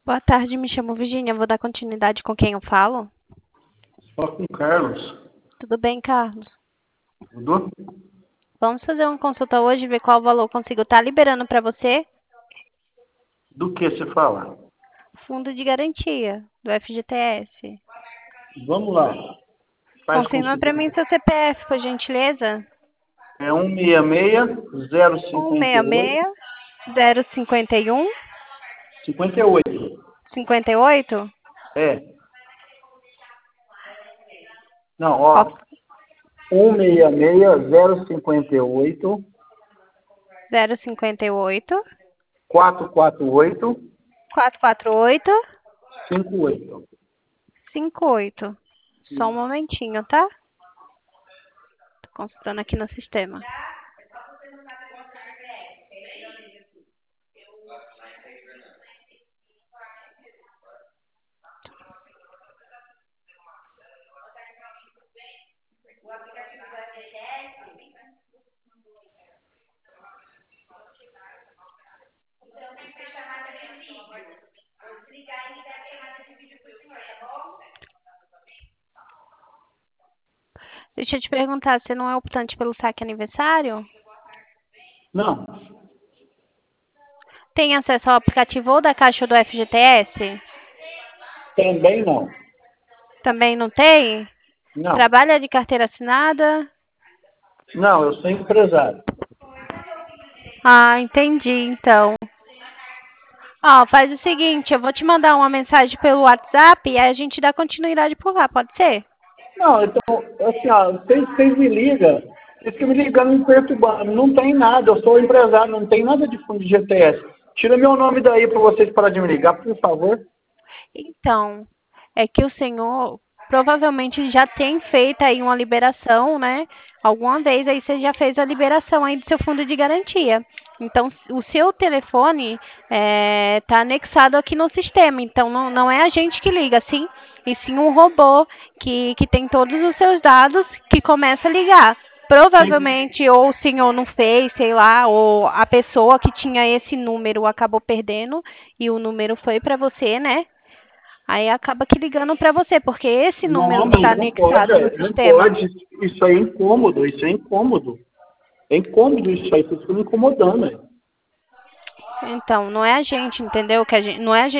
Boa tarde, me chamo Virgínia. Vou dar continuidade com quem eu falo. Fala com o Carlos. Tudo bem, Carlos? Tudo? Vamos fazer uma consulta hoje, ver qual valor eu consigo estar liberando para você. Do que você fala? Fundo de garantia do FGTS. Vamos lá. Faz Confirma para mim seu CPF, por gentileza. É 166 058 166 051 58. 58. É. Não, ó. 166 058 058 448 448 58. 58. Só um momentinho, tá? Tô consultando aqui no sistema. Deixa eu te perguntar, você não é optante pelo saque aniversário? Não. Tem acesso ao aplicativo ou da Caixa ou do FGTS? Também não. Também não tem? Não. Trabalha de carteira assinada? Não, eu sou empresário. Ah, entendi, então. Ó, faz o seguinte, eu vou te mandar uma mensagem pelo WhatsApp e aí a gente dá continuidade por lá, pode ser? Não, então, assim, ó, vocês me ligam, vocês que me ligando me perturbando, não tem nada, eu sou empresário, não tem nada de fundo de GTS. Tira meu nome daí para vocês pararem de me ligar, por favor. Então, é que o senhor provavelmente já tem feito aí uma liberação, né? Alguma vez aí você já fez a liberação aí do seu fundo de garantia. Então, o seu telefone está anexado aqui no sistema. Então, não é a gente que liga, sim, e sim um robô que tem todos os seus dados que começa a ligar. Provavelmente, ou o senhor não fez, sei lá, ou a pessoa que tinha esse número acabou perdendo e o número foi para você, né? Aí acaba que ligando para você, porque esse Não, número que está mas não pode, anexado no não sistema. pode. Isso aí é incômodo, isso é incômodo. É incômodo isso aí, vocês ficam me incomodando. Então, não é a gente, entendeu? Que a gente, não é a gente